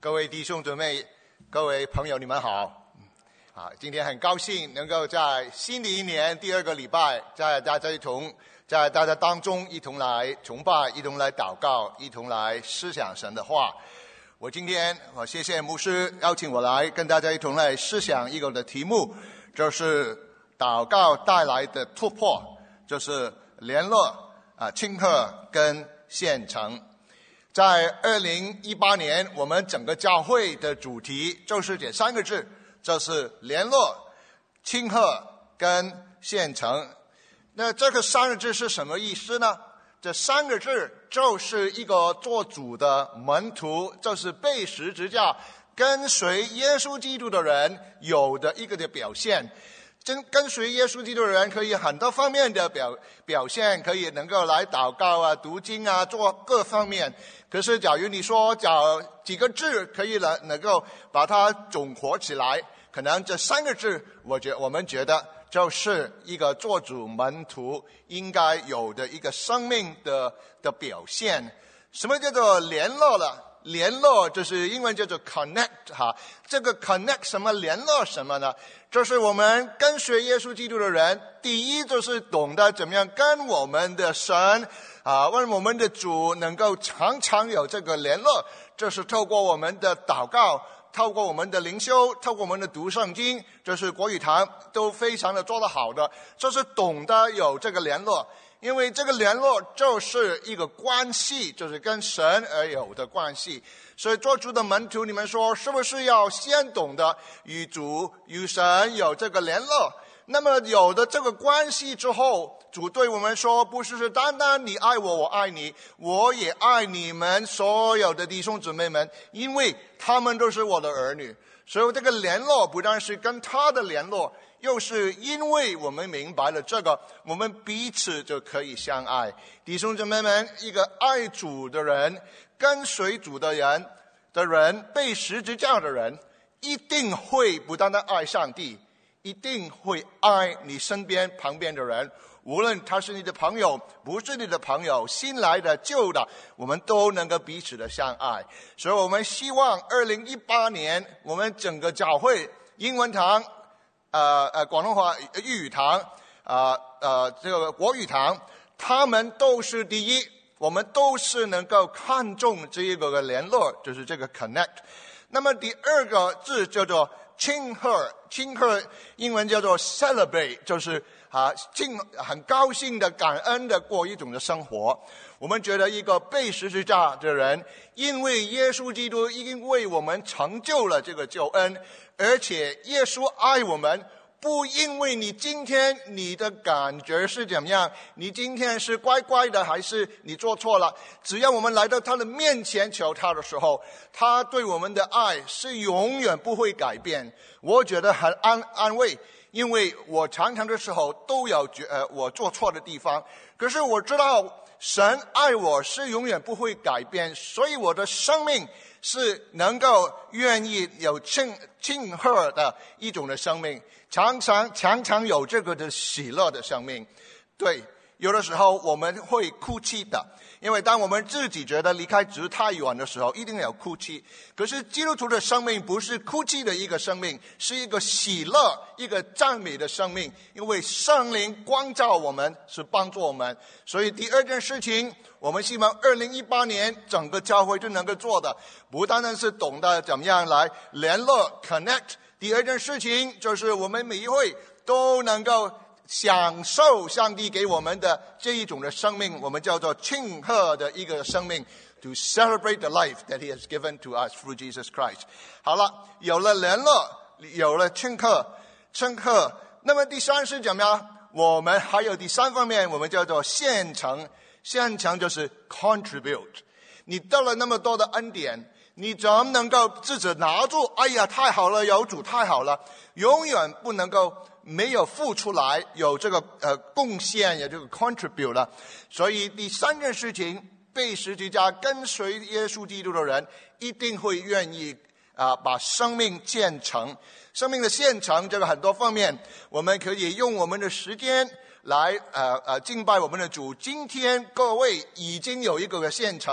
各位弟兄姊妹，各位朋友，你们好！今天很高兴能够在新的一年第2个礼拜，在大家当中一同来崇拜，一同来祷告，一同来思想神的话。今天谢谢牧师邀请我来跟大家一同来思想一个的题目，就是祷告带来的突破，就是联络、庆贺跟献呈。在2018年，我们整个教会的主题就是这3个字，就是联络、庆贺跟献呈。那这个3个字是什么意思呢？这3个字就是一个做主的门徒，就是被十字架跟随耶稣基督的人有的一个的表现。跟随耶稣基督的人可以很多方面的表现，可以能够来祷告读经做各方面。可是假如你说找几个字可以能够把它总合起来，可能这3个字我们觉得就是一个做主门徒应该有的一个生命的表现。什么叫做联络了？联络就是英文叫做 connect 这个 connect 什么联络什么呢？就是我们跟随耶稣基督的人，第一就是懂得怎么样跟我们的神问我们的主能够常常有这个联络，这是透过我们的祷告，透过我们的灵修，透过我们的读圣经，这是国语堂都非常的做得好的，就是懂得有这个联络。因为这个联络就是一个关系，就是跟神而有的关系。所以做主的门徒，你们说是不是要先懂得与主与神有这个联络？那么有了这个关系之后，主对我们说，不是单单你爱我，我爱你，我也爱你们所有的弟兄姊妹们，因为他们都是我的儿女。所以这个联络不但是跟他的联络，又是因为我们明白了这个，我们彼此就可以相爱。弟兄姊妹们，一个爱主的人，跟随主的人，被十字架的人，一定会不单单爱上帝，一定会爱你身边旁边的人，无论他是你的朋友，不是你的朋友，新来的旧的，我们都能够彼此的相爱。所以我们希望2018年我们整个教会英文堂广东话粤语堂这个国语堂，他们都是第一，我们都是能够看重这一个联络，就是这个 connect。 那么第2个字叫做庆贺，庆贺英文叫做 celebrate， 就是很高兴的感恩的过一种的生活。我们觉得一个被十字架的人，因为耶稣基督已经为我们成就了这个救恩，而且耶稣爱我们，不因为你今天你的感觉是怎么样，你今天是乖乖的还是你做错了，只要我们来到他的面前求他的时候，他对我们的爱是永远不会改变。我觉得很安慰，因为我常常的时候都有我做错的地方，可是我知道神爱我是永远不会改变，所以我的生命是能够愿意有庆贺的一种的生命，常常有这个的喜乐的生命。对，有的时候我们会哭泣的，因为当我们自己觉得离开主太远的时候，一定有哭泣。可是基督徒的生命不是哭泣的一个生命，是一个喜乐、一个赞美的生命，因为圣灵光照我们，是帮助我们。所以第2件事情，我们希望2018年整个教会就能够做的，不单单是懂得怎么样来联络 connect。 第2件事情就是我们每一会都能够享受上帝给我们的这一种的生命，我们叫做庆贺的一个生命， to celebrate the life that he has given to us through Jesus Christ。 好了，有了联络，有了庆贺，那么第3是怎么样？我们还有第3方面，我们叫做献呈。献呈就是 contribute。 你得了那么多的恩典，你怎么能够自己拿住？哎呀，太好了，有主太好了，永远不能够没有付出来，有这个贡献，有这个 contribute 了。所以第3件事情，被十字架跟随耶稣基督的人一定会愿意把生命建成。生命的献呈这个很多方面，我们可以用我们的时间来敬拜我们的主。今天各位已经有一个献呈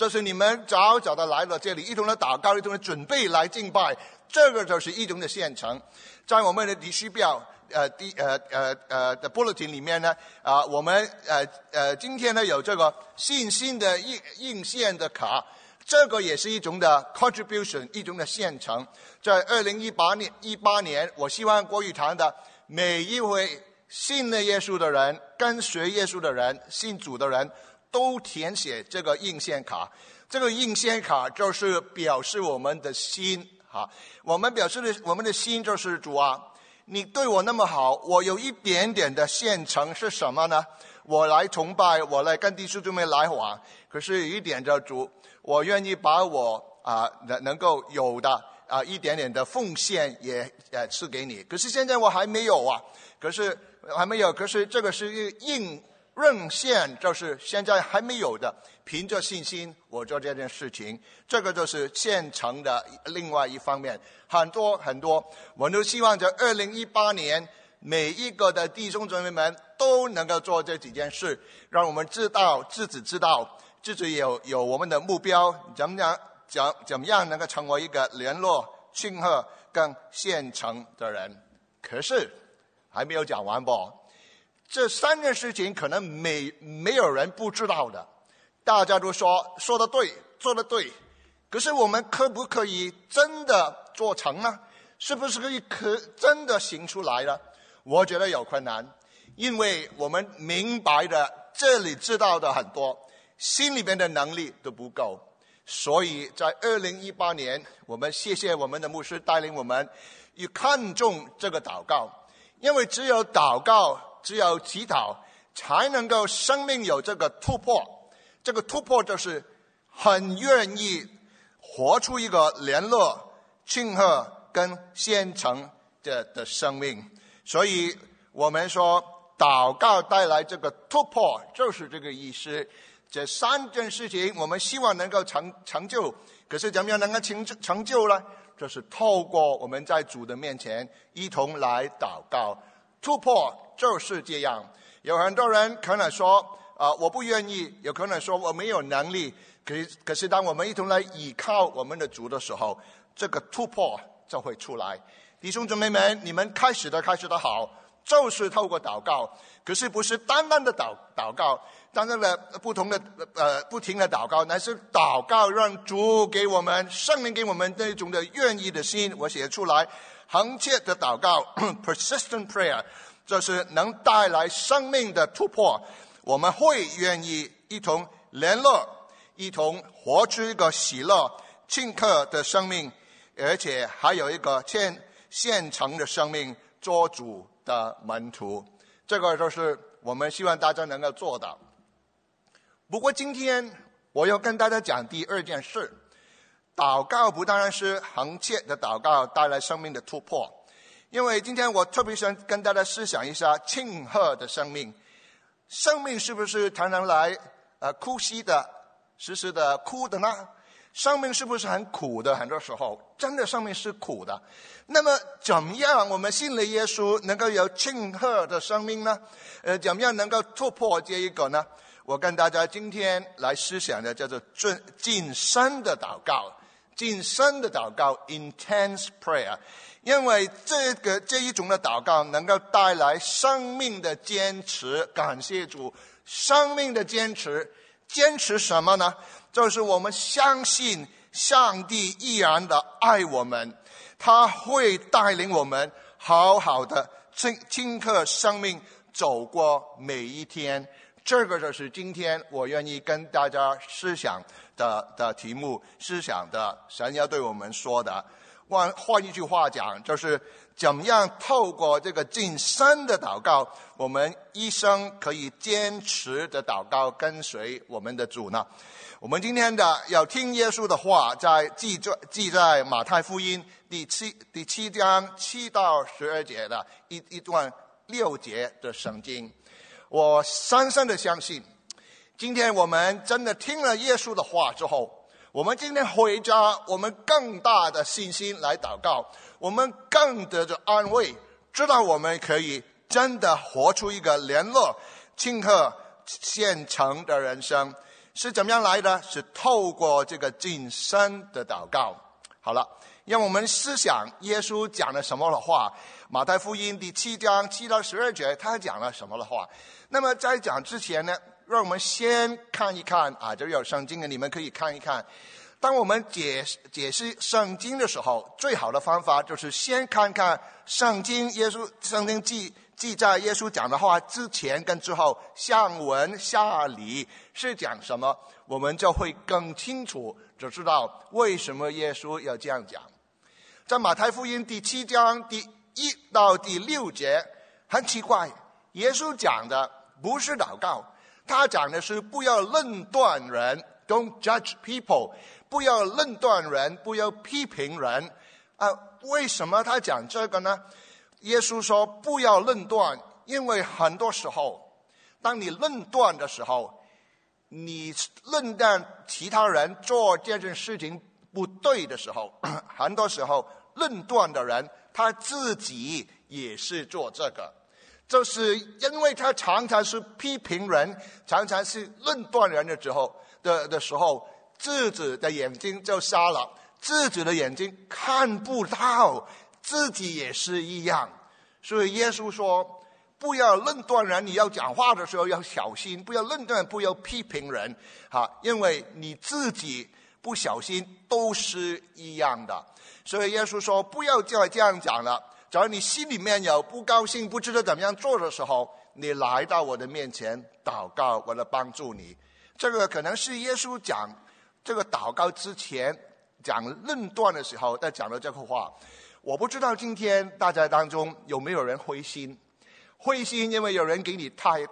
就是你们早早的来了这里，一同的祷告，一同的准备来敬拜，这个就是一同的现成。在我们的地区表的 bulletin 里面呢，我们今天呢有这个信心的印线的卡，这个也是一种的 contribution， 一种的现成。在2018年，我希望国语堂的每一位信了耶稣的人、跟随耶稣的人、信主的人都填写这个印线卡。这个印线卡就是表示我们的心我们表示的我们的心就是主啊，你对我那么好，我有一点点的现成是什么呢？我来崇拜，我来跟弟兄姊妹来往，可是有一点叫主，我愿意把我能够有的一点点的奉献也赐给你。可是现在我还没有可是这个是认现，就是现在还没有的，凭着信心我做这件事情，这个就是现成的另外一方面。很多我都希望在2018年每一个的弟兄姊妹们都能够做这几件事，让我们知道自己有我们的目标，怎么样能够成为一个联络、庆贺跟现成的人。可是还没有讲完吧，这三件事情可能没有人不知道的，大家都说得对，做得对，可是我们可不可以真的做成呢？是不是可以真的行出来呢？我觉得有困难，因为我们明白的这里知道的很多，心里面的能力都不够。所以在2018年，我们谢谢我们的牧师带领我们要看重这个祷告，因为只有祷告，只有祈祷，才能够生命有这个突破。这个突破就是很愿意活出一个联络、庆贺跟现成的生命。所以我们说祷告带来这个突破，就是这个意思。这三件事情我们希望能够成就，可是怎么样能够成就呢？就是透过我们在主的面前一同来祷告。突破就是这样。有很多人可能说我不愿意，有可能说我没有能力，可是当我们一同来倚靠我们的主的时候，这个突破就会出来。弟兄姊妹们，你们开始的好，就是透过祷告，可是不是单单的祷告，单单的不停的祷告，乃是祷告让主给我们圣灵给我们那种的愿意的心。我写出来，恒切的祷告persistent prayer， 就是能带来生命的突破。我们会愿意一同联络，一同活出一个喜乐庆贺的生命，而且还有一个现成的生命，做主的门徒。这个就是我们希望大家能够做到。不过今天我要跟大家讲第二件事，祷告不当然是恒切的祷告带来生命的突破，因为今天我特别想跟大家思想一下庆贺的生命。生命是不是常常来哭泣的，时时的哭的呢？生命是不是很苦的？很多时候真的生命是苦的。那么怎么样我们信了耶稣能够有庆贺的生命呢？怎么样能够突破这一个呢？我跟大家今天来思想的叫做近身的祷告，近身的祷告 intense prayer。 因为这一种的祷告能够带来生命的坚持。感谢主，生命的坚持什么呢？就是我们相信上帝依然的爱我们，他会带领我们好好的庆贺生命，走过每一天。这个就是今天我愿意跟大家思想的题目，思想的神要对我们说的。换一句话讲，就是怎么样透过这个近身的祷告，我们一生可以坚持的祷告，跟随我们的主呢？我们今天要听耶稣的话，记在马太福音第七章7到12节的一段6节的圣经。我深深的相信，今天我们真的听了耶稣的话之后，我们今天回家，我们更大的信心来祷告，我们更得着安慰，知道我们可以真的活出一个联络庆贺现成的人生。 是怎么样来的？是透过这个近身的祷告。好了，让我们思想耶稣讲了什么的话。马太福音第7章7到12节，他讲了什么的话？那么在讲之前呢，让我们先看一看啊，这有圣经的，你们可以看一看。当我们解释圣经的时候，最好的方法就是先看看圣经记载耶稣讲的话之前跟之后，上文下理是讲什么，我们就会更清楚，就知道为什么耶稣要这样讲。在马太福音第7章第1到第6节，很奇怪，耶稣讲的不是祷告，他讲的是不要论断人 ，Don't judge people， 不要论断人，不要批评人。为什么他讲这个呢？耶稣说不要论断，因为很多时候，当你论断的时候，你论断其他人做这件事情不对的时候，很多时候论断的人他自己也是做这个，就是因为他常常是批评人，常常是论断人的时候，自己的眼睛就瞎了，自己的眼睛看不到自己也是一样。所以耶稣说不要论断人，你要讲话的时候要小心，不要论断，不要批评人，因为你自己不小心都是一样的。所以耶稣说不要再这样讲了，只要你心里面有不高兴，不知道怎么样做的时候，你来到我的面前祷告，我来帮助你。这个可能是耶稣讲这个祷告之前讲论断的时候在讲的这个话。我不知道今天大家当中有没有人灰心，因为有人给你太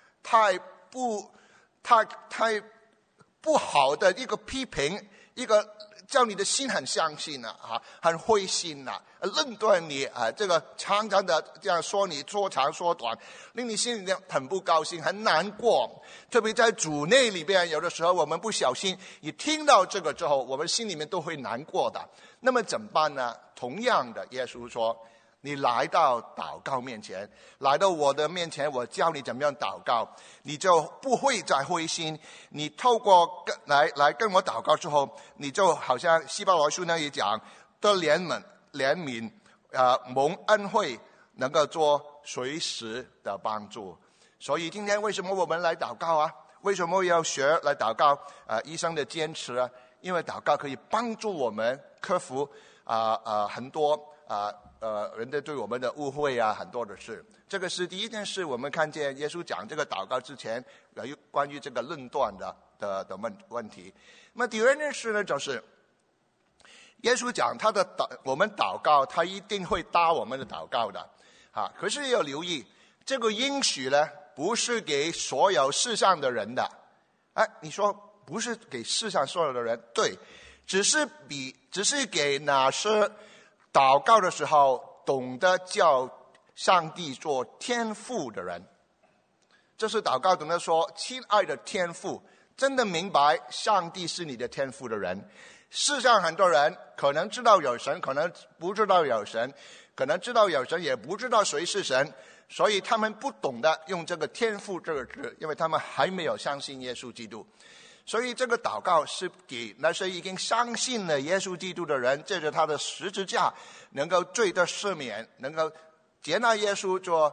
不好的一个批评，一个叫你的心很伤心很灰心论断你这个常常的这样说你说长说短，令你心里面很不高兴，很难过。特别在主内里边，有的时候我们不小心一听到这个之后，我们心里面都会难过的。那么怎么办呢？同样的，耶稣说你来到祷告面前，来到我的面前，我教你怎么样祷告，你就不会再灰心。你透过来跟我祷告之后，你就好像希伯来书那里讲得怜悯蒙恩惠，能够做随时的帮助。所以今天为什么我们来祷告啊？为什么要学来祷告医生的坚持啊？因为祷告可以帮助我们克服很多人的对我们的误会很多的事。这个是第一件事，我们看见耶稣讲这个祷告之前有关于这个论断的问题。那么第二件事呢，就是耶稣讲我们祷告，他一定会答我们的祷告的可是要留意，这个应许呢不是给所有世上的人的。你说不是给世上所有的人，对，只是给那些祷告的时候懂得叫上帝做天父的人。这是祷告懂得说亲爱的天父，真的明白上帝是你的天父的人。世上很多人可能知道有神，可能不知道有神，可能知道有神也不知道谁是神，所以他们不懂得用这个天父这个字，因为他们还没有相信耶稣基督。所以这个祷告是给那些已经相信了耶稣基督的人，借着他的十字架能够罪得赦免，能够接纳耶稣做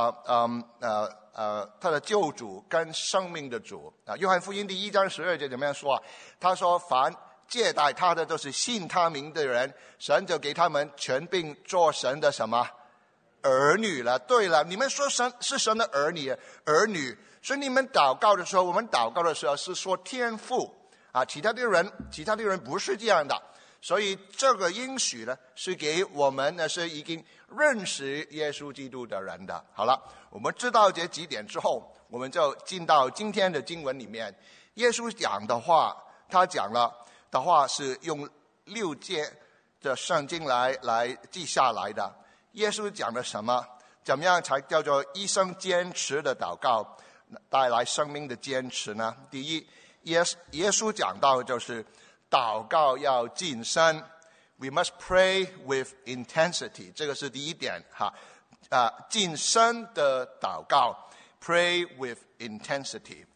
他的救主跟生命的主。约翰福音第1章12节怎么样说他说凡接待他的都是信他名的人，神就给他们权柄做神的什么儿女了。对了，你们说神是神的儿女，所以你们祷告的时候，我们祷告的时候是说天父其他的人不是这样的。所以这个应许呢，是给我们呢是已经认识耶稣基督的人的。好了，我们知道这几点之后，我们就进到今天的经文里面。耶稣讲的话，他讲了的话是用6节的圣经来记下来的。耶稣讲了什么？怎么样才叫做一生坚持的祷告，带来生命的坚持呢？第一，耶稣讲到就是祷告要谨慎 ，we must pray with intensity， 这个是第一点谨慎的祷告 ，pray with intensity。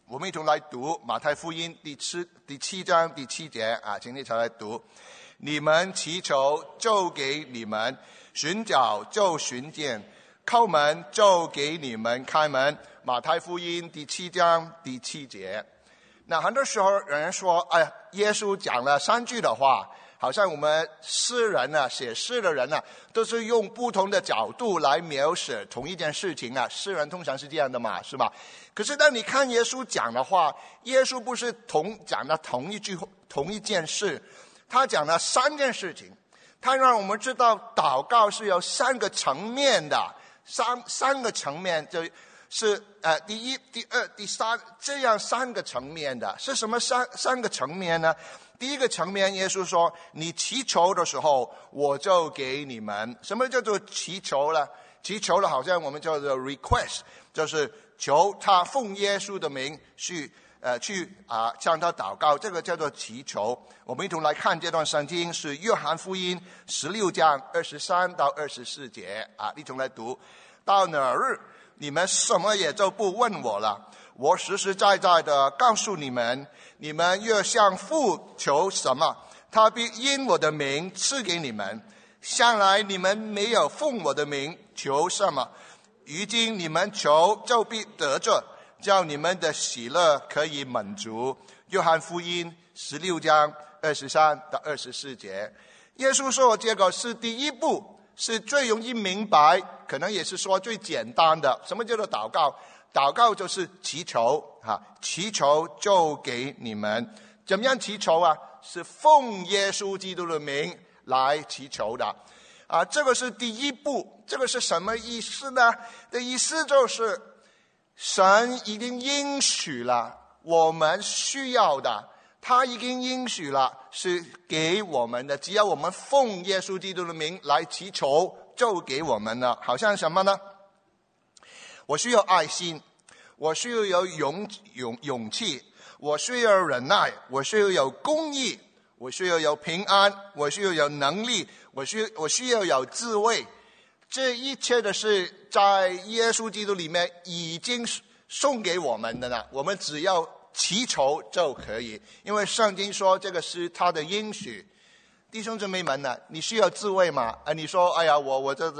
我们一同来读马太福音第七章第7节啊，请你一起来读。你们祈求就给你们，寻找就寻见，叩门就给你们开门。马太福音第7章第7节。那很多时候有人说，哎呀，耶稣讲了3句的话，好像我们诗人啊，写诗的人啊，都是用不同的角度来描写同一件事情啊。诗人通常是这样的嘛，是吧？可是当你看耶稣讲的话，耶稣不是讲的同一件事，他讲了3件事情。他让我们知道祷告是有3个层面的，三个层面，就是第一、第二、第三，这样3个层面的。是什么三个层面呢？第一个层面，耶稣说，你祈求的时候我就给你们。什么叫做祈求呢？祈求了好像我们叫做 request， 就是求他奉耶稣的名去向他祷告，这个叫做祈求。我们一同来看这段圣经，是约翰福音16章23到24节啊，一同来读。到哪日你们什么也就不问我了，我实实在在的告诉你们，你们越向父求什么，他必因我的名赐给你们。向来你们没有奉我的名求什么，如今你们求就必得着，叫你们的喜乐可以满足。约翰福音16章23到24节。耶稣说这个是第一步，是最容易明白，可能也是说最简单的。什么叫做祷告？祷告就是祈求啊，祈求就给你们。怎么样祈求啊？是奉耶稣基督的名来祈求的啊，这个是第一步。这个是什么意思呢？的意思就是神已经应许了我们需要的，他已经应许了是给我们的，只要我们奉耶稣基督的名来祈求就给我们了。好像什么呢？我需要爱心，我需要有勇气，我需要忍耐，我需要有公义，我需要有平安，我需要有能力，我需要有智慧。这一切的是在耶稣基督里面已经送给我们的了，我们只要祈求就可以，因为圣经说这个是他的应许。弟兄姊妹们呢，你需要智慧吗？你说哎呀，我这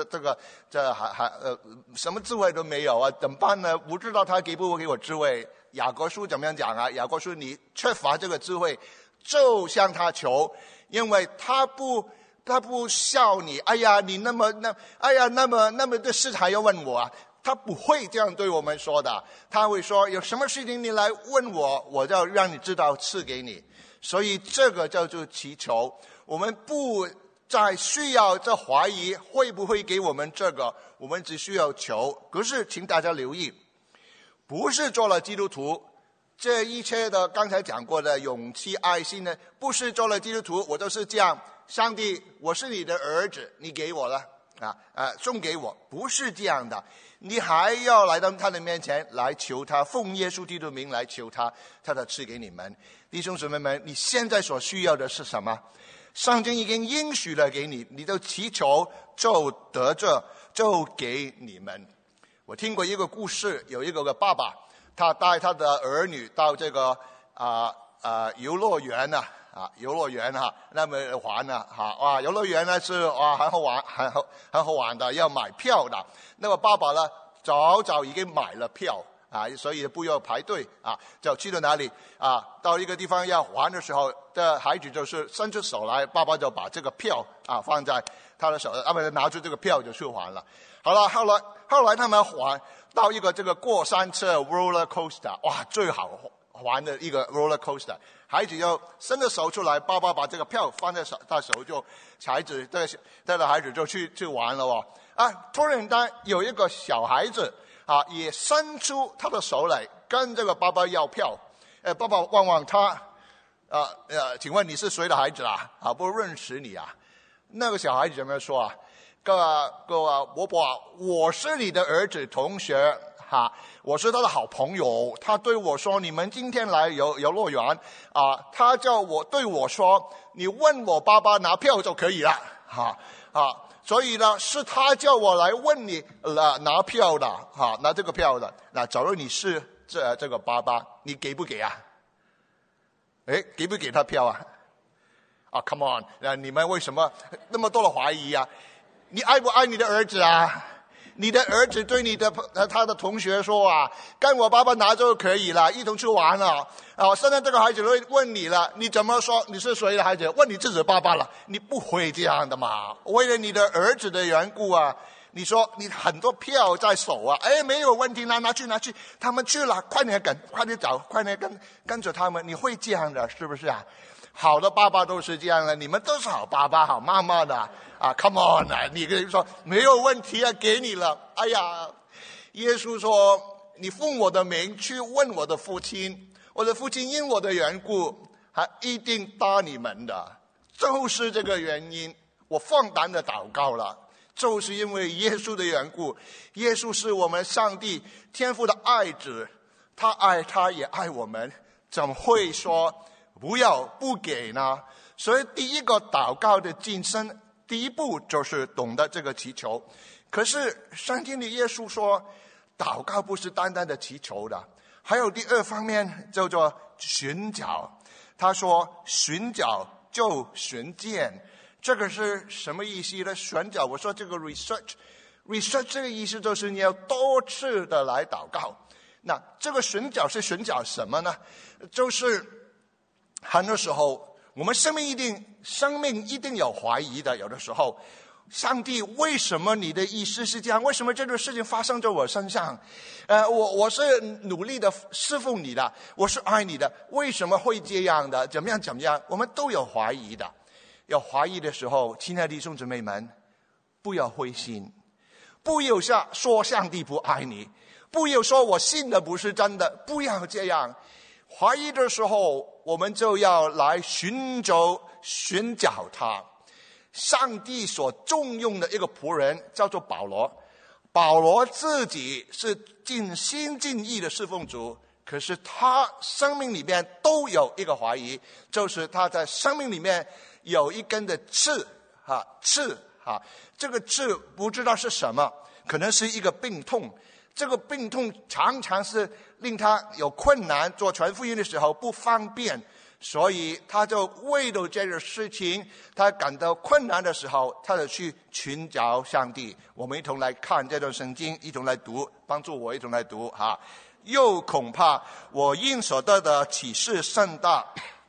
什么智慧都没有啊，怎么办呢？不知道他给不给我智慧。雅各书怎么样讲啊？雅各书你缺乏这个智慧，就向他求，因为他不笑你，哎呀，你那么的事还要问我啊？他不会这样对我们说的，他会说有什么事情你来问我，我就让你知道赐给你。所以这个叫做祈求，我们不再需要这怀疑会不会给我们这个，我们只需要求。可是请大家留意，不是做了基督徒，这一切的刚才讲过的勇气爱心呢，不是做了基督徒我就是这样，上帝我是你的儿子，你给我了送给我，不是这样的。你还要来到他的面前来求他，奉耶稣基督的名来求他，他的赐给你们。弟兄姊妹们，你现在所需要的是什么？上帝已经应许了给你，你就祈求就得着，就给你们。我听过一个故事，有一个爸爸，他带他的儿女到这个游乐园那么玩游乐园呢是很好玩的，要买票的。那个爸爸呢早已经买了票所以不要排队就去到哪里到一个地方要玩的时候，这孩子就是伸出手来，爸爸就把这个票放在他的手上，拿出这个票就去玩了。好了，后来他们玩到一个这个过山车 roller coaster， 最好玩的一个 roller coaster， 孩子就伸着手出来，爸爸把这个票放在手，就带着孩子就去玩了突然间有一个小孩子也伸出他的手来跟这个爸爸要票。爸爸问他请问你是谁的孩子不认识你那个小孩子怎么说伯伯我是你的儿子同学我是他的好朋友，他对我说你们今天来游乐园他对我说你问我爸爸拿票就可以了所以呢是他叫我来问你拿票的拿这个票的。那假如你是这个爸爸， 你给不给啊？给不给他票啊？Come on， 你们为什么那么多的怀疑啊？你爱不爱你的儿子啊？你的儿子对他的同学说啊，跟我爸爸拿就可以了，一同去玩了。现在这个孩子会问你了，你怎么说你是谁的孩子？问你自己爸爸了，你不会这样的嘛？为了你的儿子的缘故啊，你说你很多票在手啊，没有问题，拿去，他们去了，快点找，快点跟着他们，你会这样的，是不是啊？好的爸爸都是这样的，你们都是好爸爸好妈妈的come on 你跟你说没有问题给你了。哎呀，耶稣说你奉我的名去问我的父亲，我的父亲因我的缘故还一定答你们的。就是这个原因我放胆的祷告了，就是因为耶稣的缘故。耶稣是我们上帝天父的爱子，他爱他也爱我们，怎么会说不给呢？所以第一个祷告的晋升，第一步就是懂得这个祈求。可是圣经里耶稣说祷告不是单单的祈求的，还有第二方面叫做寻找。他说寻找就寻见，这个是什么意思呢？寻找，我说这个 research 这个意思就是你要多次的来祷告。那这个寻找是寻找什么呢？就是很多时候我们生命一定有怀疑的。有的时候上帝为什么你的意思是这样？为什么这个事情发生在我身上？我是努力的侍奉你的，我是爱你的，为什么会这样的？怎么样？我们都有怀疑的。有怀疑的时候，亲爱的弟兄姊妹们，不要灰心，不要说上帝不爱你，不要说我信的不是真的，不要这样。怀疑的时候我们就要来寻找他。上帝所重用的一个仆人叫做保罗，保罗自己是尽心尽意的侍奉主，可是他生命里面都有一个怀疑，就是他在生命里面有一根的刺，这个刺不知道是什么，可能是一个病痛。这个病痛常常是令他有困难，做传福音的时候不方便，所以他就为了这个事情，他感到困难的时候，他就去寻找上帝。我们一同来看这段圣经，一同来读，帮助我一同来读又恐怕我因所得的启示甚大，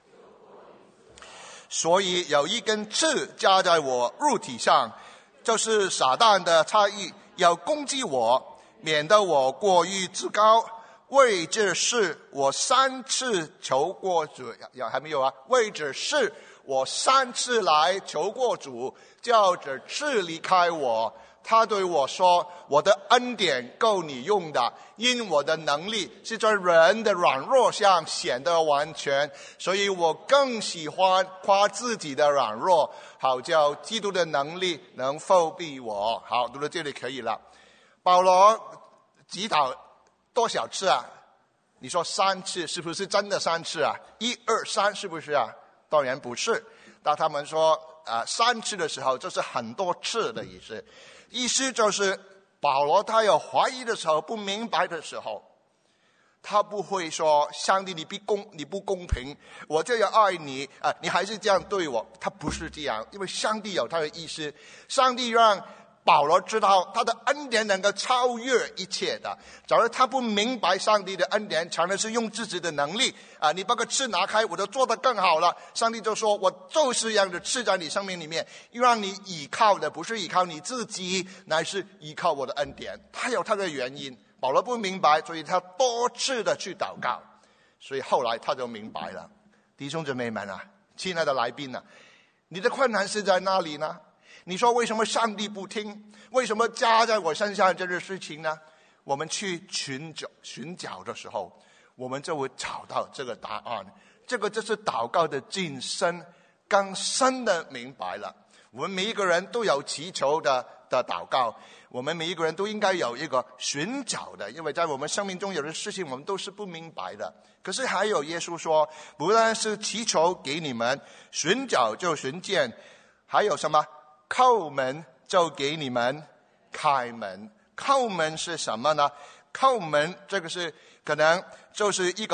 所以有一根刺加在我肉体上，就是撒旦的差役要攻击我，免得我过于自高。为这事我3次求过主，还没有为这事我3次来求过主，叫这刺离开我。他对我说，我的恩典够你用的，因我的能力是在人的软弱上显得完全，所以我更喜欢夸自己的软弱，好叫基督的能力能覆庇我。好，读到这里可以了。保罗祈祷多少次啊？你说3次，是不是真的3次啊？1、2、3，是不是啊？当然不是。当他们说3次的时候，就是很多次的意思。意思就是保罗他有怀疑的时候，不明白的时候，他不会说上帝你不公平，我就要爱你你还是这样对我。他不是这样，因为上帝有他的意思。上帝让保罗知道他的恩典能够超越一切的。假如他不明白上帝的恩典常常是用自己的能力你把个刺拿开，我就做得更好了。上帝就说，我就是让这刺在你生命里面，让你依靠的不是依靠你自己，乃是依靠我的恩典。他有他的原因，保罗不明白，所以他多次的去祷告，所以后来他就明白了。弟兄姊妹们亲爱的来宾你的困难是在哪里呢？你说为什么上帝不听？为什么加在我身上这个事情呢？我们去寻找的时候，我们就会找到这个答案。这个就是祷告的晋升，更深的明白了。我们每一个人都有祈求的祷告，我们每一个人都应该有一个寻找的，因为在我们生命中有的事情我们都是不明白的。可是还有耶稣说，不但是祈求给你们，寻找就寻见，还有什么？叩门就给你们开门。叩门是什么呢？叩门这个是可能就是一个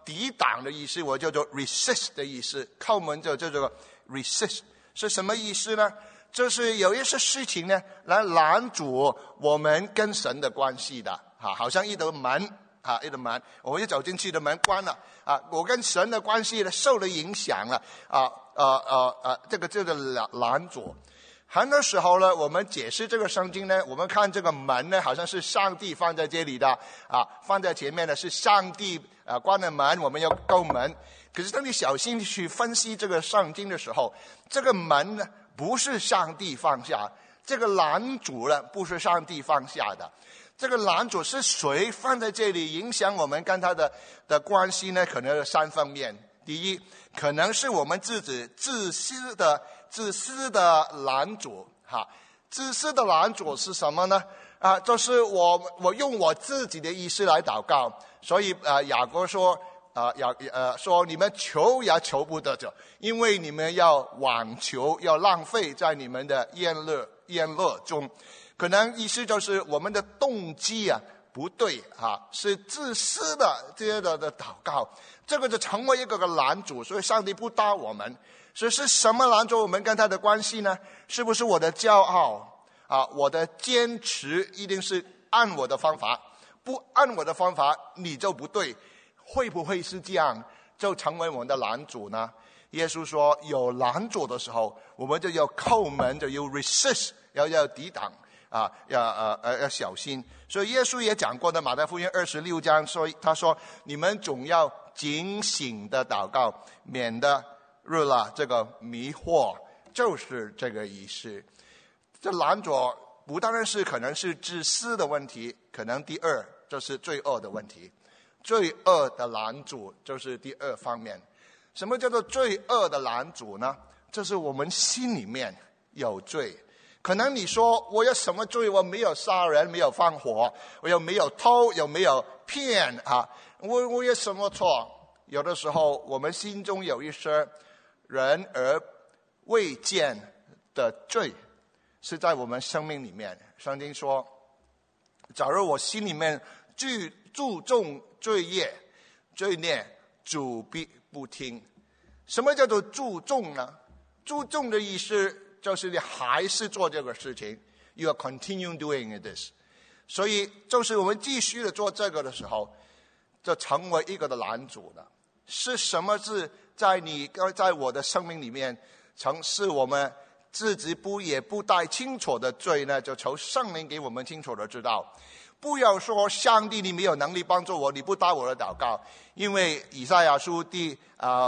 抵挡的意思，我叫做 resist 的意思。叩门就叫做 resist， 是什么意思呢？就是有一些事情呢，来拦阻我们跟神的关系的，好像一道门，一道门，我一走进去的门关了，我跟神的关系呢受了影响了，这个叫做拦阻。很多时候呢，我们解释这个圣经呢，我们看这个门呢，好像是上帝放在这里的，放在前面的是上帝关了门，我们要叩门。可是当你小心去分析这个圣经的时候，这个门呢不是上帝放下，这个拦阻呢不是上帝放下的，这个拦阻是谁放在这里影响我们跟他的关系呢？可能有3方面。第一，可能是我们自己自私的拦阻，自私的拦阻是什么呢？就是我用我自己的意思来祷告，所以雅各说说你们求也求不得着，因为你们要妄求，要浪费在你们的宴乐中。可能意思就是我们的动机不对，是自私的这些的祷告，这个就成为一个拦阻，所以上帝不答我们。所以是什么拦阻我们跟他的关系呢？是不是我的骄傲我的坚持一定是按我的方法，不按我的方法你就不对，会不会是这样就成为我们的拦阻呢？耶稣说有拦阻的时候，我们就要叩门，就要 resist， 要抵挡要小心。所以耶稣也讲过的，马太福音26章说，他说你们总要警醒的祷告，免得入了这个迷惑，就是这个意思。这拦阻不单是可能是自私的问题，可能第二就是罪恶的问题。罪恶的拦阻就是第二方面。什么叫做罪恶的拦阻呢？就是我们心里面有罪。可能你说我有什么罪？我没有杀人，没有放火，我又没有偷，又没有骗我有什么错？有的时候我们心中有一些人而未见的罪，是在我们生命里面。圣经说，假如我心里面注重罪孽，主必不听。什么叫做注重呢？注重的意思就是你还是做这个事情， you are continue doing this。 所以就是我们继续的做这个的时候，就成为一个的拦阻了。是什么是在我的生命里面是我们自己也不太清楚的罪呢？就求圣灵给我们清楚的知道。不要说上帝你没有能力帮助我，你不答我的祷告。因为以赛亚书第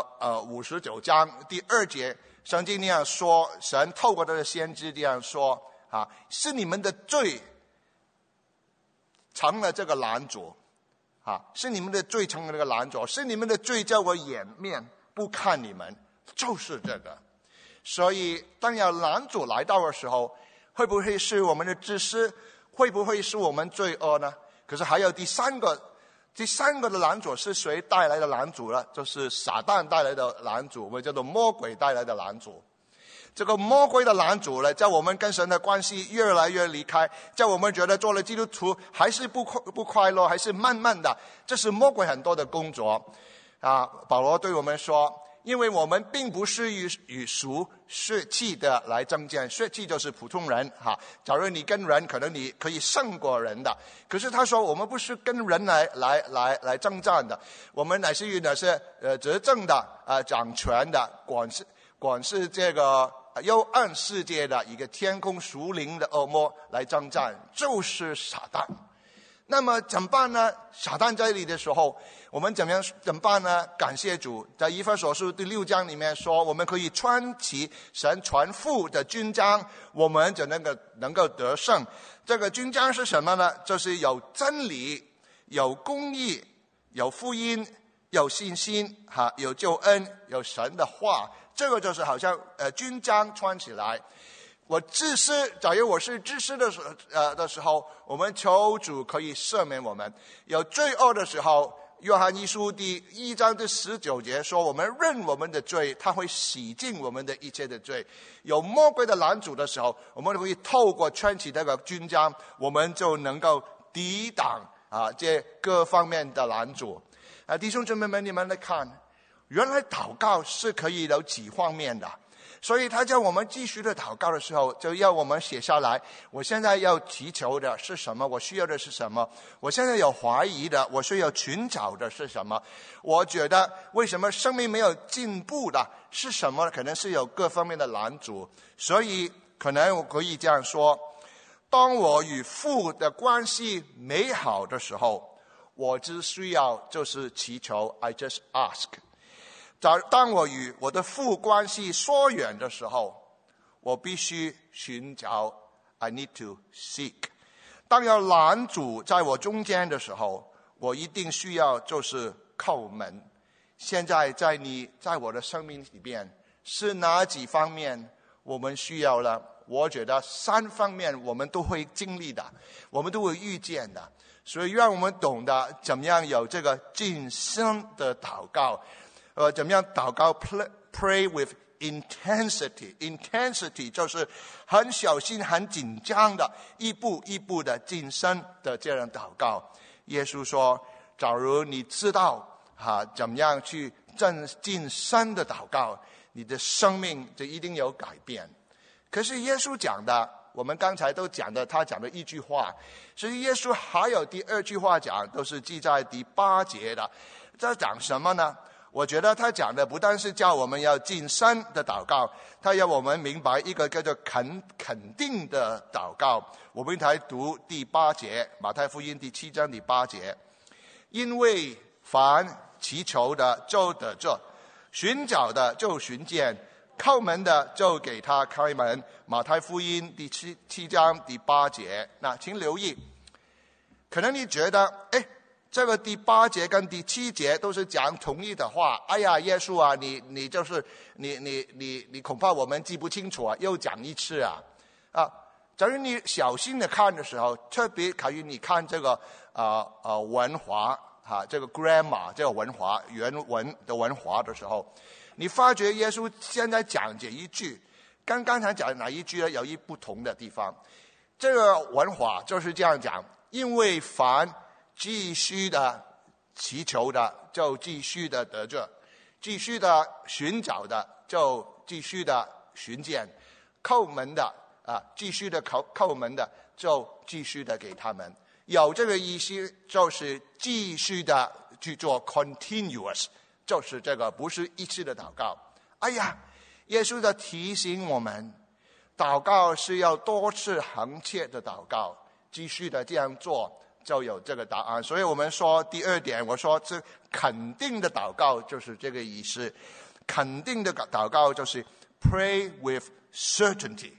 59章第2节，圣经那样说，神透过他的先知这样说是你们的罪成了这个拦阻是你们的罪成了这个拦阻，是你们的罪叫我掩面不看你们，就是这个。所以当有拦阻来到的时候，会不会是我们的自私？会不会是我们罪恶呢？可是还有第三个的拦阻是谁带来的拦阻呢？就是撒旦带来的拦阻，我们叫做魔鬼带来的拦阻。这个魔鬼的拦阻呢，叫我们跟神的关系越来越离开，叫我们觉得做了基督徒还是不快乐，还是慢慢的，这是魔鬼很多的工作保罗对我们说，因为我们并不是与属血气的来争战，血气就是普通人假如你跟人，可能你可以胜过人的，可是他说我们不是跟人来征战的，我们乃是与那些执政的掌权的，管是这个幽暗世界的一个天空属灵的恶魔来征战，就是撒旦。那么怎么办呢？撒旦在这里的时候，我们怎么办呢？感谢主，在以弗所书第6章里面说，我们可以穿起神全副的军装，我们就能够得胜。这个军装是什么呢？就是有真理，有公义，有福音，有信心有救恩，有神的话。这个就是好像军装穿起来。我自私，假如我是自私的时候，我们求主可以赦免我们。有罪恶的时候，约翰一书第1章第19节说，我们认我们的罪，他会洗净我们的一切的罪。有魔鬼的拦阻的时候，我们可以透过穿起这个军装，我们就能够抵挡这各方面的拦阻。 弟兄姊妹们，你们来看，原来祷告是可以有几方面的。所以他叫我们继续的祷告的时候，就要我们写下来，我现在要祈求的是什么，我需要的是什么，我现在有怀疑的，我需要寻找的是什么，我觉得为什么生命没有进步的是什么，可能是有各方面的拦阻。所以可能我可以这样说，当我与父的关系美好的时候，我只需要就是祈求 I just ask。当我与我的父关系疏远的时候，我必须寻找 I need to seek。 当有拦阻在我中间的时候，我一定需要就是叩门。现在在我的生命里边是哪几方面我们需要了？我觉得3方面我们都会经历的，我们都会遇见的。所以让我们懂得怎么样有这个谨慎的祷告，怎么样祷告 pray with intensity 就是很小心很紧张的一步一步的谨慎的这样祷告。耶稣说，假如你知道怎么样去谨慎的祷告，你的生命就一定有改变。可是耶稣讲的，我们刚才都讲的，他讲的一句话，所以耶稣还有第2句话讲，都是记在第8节的。这讲什么呢？我觉得他讲的不但是叫我们要谨慎的祷告，他要我们明白一个叫做肯定的祷告。我们来读第8节，马太福音第7章第8节，因为凡祈求的就得着，寻找的就寻见，叩门的就给他开门。马太福音第7章第8节。那请留意，可能你觉得这个第8节跟第7节都是讲同一的话，哎呀，耶稣啊，你就是你恐怕我们记不清楚啊，又讲一次啊。假如你小心的看的时候，特别考虑你看这个文华这个 grammar 这个文华原文的文华的时候，你发觉耶稣现在讲这一句跟刚才讲哪一句呢有一不同的地方。这个文华就是这样讲，因为凡继续的祈求的就继续的得着，继续的寻找的就继续的寻见，叩门的继续的叩门的就继续的给他们。有这个意思，就是继续的去做 continuous， 就是这个不是一次的祷告。哎呀，耶稣在提醒我们，祷告是要多次恒切的祷告，继续的这样做就有这个答案。所以我们说第2点，我说这肯定的祷告就是这个意思。肯定的祷告就是 pray with certainty。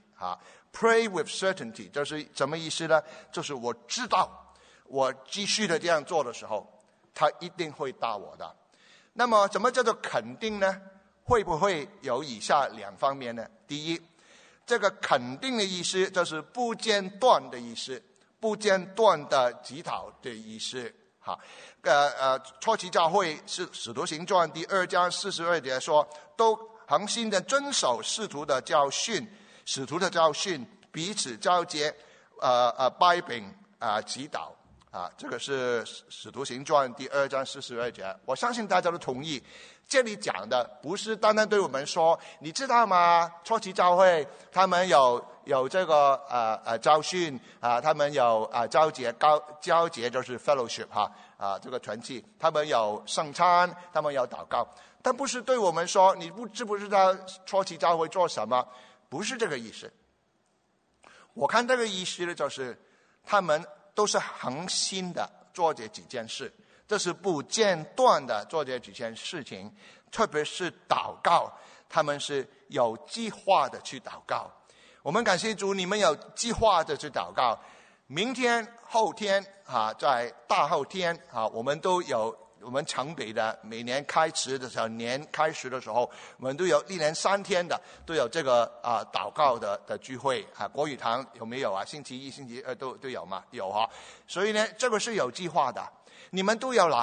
pray with certainty 就是什么意思呢？就是我知道我继续的这样做的时候，他一定会答我的。那么什么叫做肯定呢？会不会有以下2方面呢？第一，这个肯定的意思就是不间断的意思，不间断的祈祷的意思。初期教会是使徒行传第2章42节说，都恒心的遵守使徒的教训，彼此交接，掰饼祈祷。这个是使徒行传第2章42节。我相信大家都同意，这里讲的不是单单对我们说，你知道吗？初期教会他们有这个教训他们有交接就是 fellowship 这个团契，他们有圣餐，他们有祷告，但不是对我们说你知不知道初期教会做什么，不是这个意思。我看这个意思呢，就是他们都是恒心的做这几件事，这是不间断的做这几件事情。特别是祷告，他们是有计划的去祷告。我们感谢主，你们有计划的去祷告。明天后天在大后天我们都有我们城北的每年开始的时候，年开始的时候，我们都有1连3天的都有这个祷告的聚会国语堂有没有星期1星期2都有吗？有所以呢，这个是有计划的，你们都要来。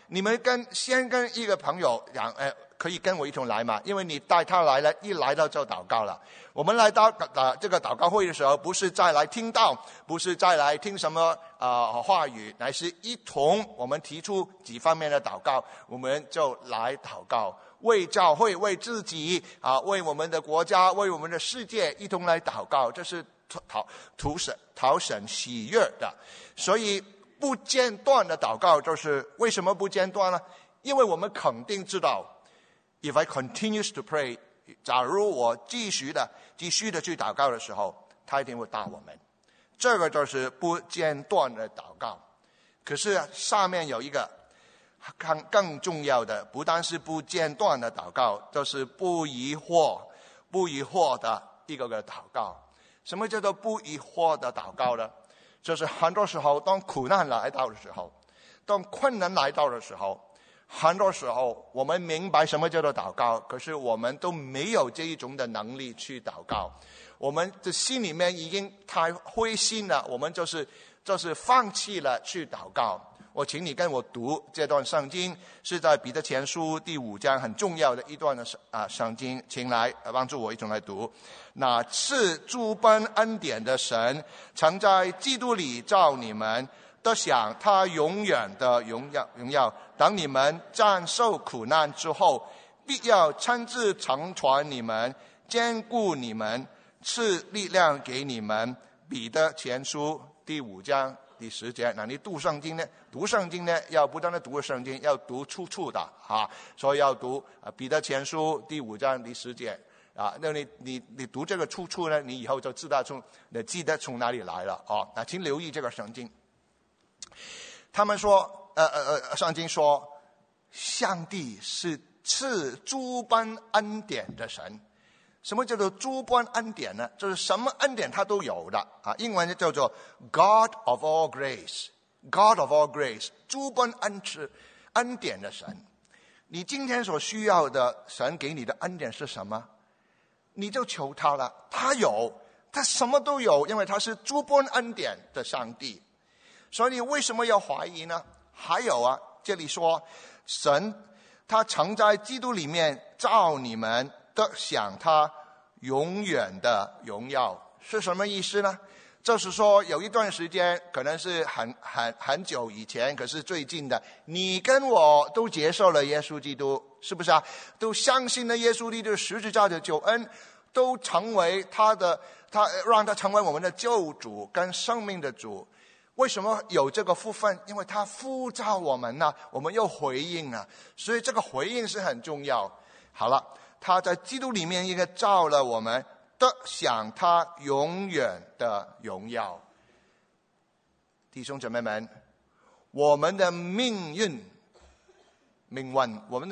你们先跟一个朋友讲，可以跟我一同来吗？因为你带他来了，一来到就祷告了。我们来到这个祷告会的时候，不是再来听道，不是再来听什么话语，乃是一同我们提出几方面的祷告，我们就来祷告，为教会，为自己为我们的国家，为我们的世界一同来祷告，这是讨神喜悦的。所以不间断的祷告，就是为什么不间断呢？因为我们肯定知道 ，if I continues to pray， 假如我继续的去祷告的时候，他一定会答我们。这个就是不间断的祷告。可是下面有一个更重要的，不单是不间断的祷告，就是不疑惑的一个祷告。什么叫做不疑惑的祷告呢？就是很多时候当苦难来到的时候，当困难来到的时候，很多时候我们明白什么叫做祷告，可是我们都没有这一种的能力去祷告。我们的心里面已经太灰心了，我们就是放弃了去祷告。我请你跟我读这段圣经，是在彼得前书第5章很重要的一段的圣经，请来帮助我一同来读。那赐诸般恩典的神，曾在基督里召你们，得享他永远的荣耀。当你们战胜苦难之后，必要亲自成全你们，坚固你们，赐力量给你们。彼得前书第5章第10节。那你读圣经呢要不断的读圣经，要读出处的所以要读彼得前书第5章第10节那你读这个出处呢，你以后就记得从哪里来了那请留意这个圣经。他们说圣经说上帝是赐诸般恩典的神。什么叫做诸般恩典呢？就是什么恩典他都有的英文叫做 God of all grace， God of all grace， 诸般恩典的神。你今天所需要的神给你的恩典是什么？你就求他了，他有，他什么都有，因为他是诸般恩典的上帝。所以你为什么要怀疑呢？还有这里说神他曾在基督里面召你们，得享他永远的荣耀。是什么意思呢？就是说有一段时间，可能是很久以前，可是最近的，你跟我都接受了耶稣基督，是不是都相信了耶稣基督十字架的救恩，都成为他让他成为我们的救主跟生命的主。为什么有这个福分？因为他呼召我们我们又回应所以这个回应是很重要。好了，他在基督里面应该召了我们，得享他永远的荣耀。弟兄姊妹们，我们的命运，我们的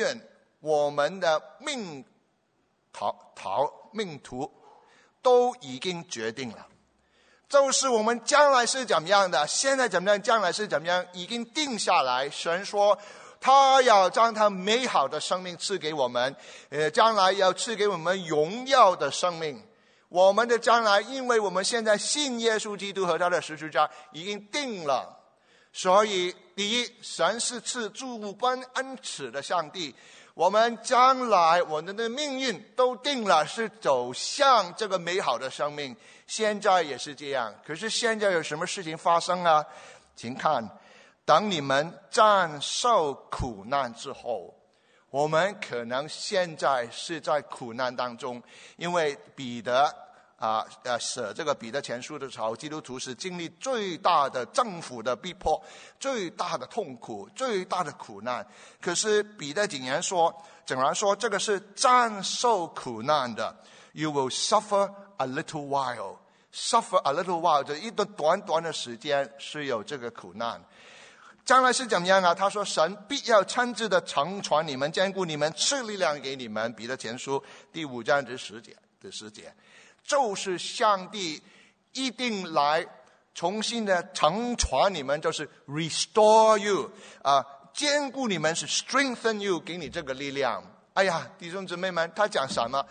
命途都已经决定了。就是我们将来是怎么样的，现在怎么样，将来是怎么样，已经定下来。神说他要将他美好的生命赐给我们，将来要赐给我们荣耀的生命。我们的将来，因为我们现在信耶稣基督和他的十字架已经定了。所以第一，神是赐诸般恩赐的上帝，我们将来我们的命运都定了，是走向这个美好的生命。现在也是这样，可是现在有什么事情发生请看，当你们战胜苦难之后，我们可能现在是在苦难当中。因为彼得写这个彼得前书的时候，基督徒是经历最大的政府的逼迫，最大的痛苦，最大的苦难。可是彼得竟然说这个是战胜苦难的。 You will suffer a little while. Suffer a little while， 就一段短短的时间是有这个苦难。将来是怎么样他说神必要亲自的成全你们，坚固你们，赐力量给你们。彼得前书第5章第10节，就是上帝一定来重新的成全你们，就是 restore you 坚固你们，是 strengthen you， 给你这个力量。哎呀，弟兄姊妹们，他讲什么？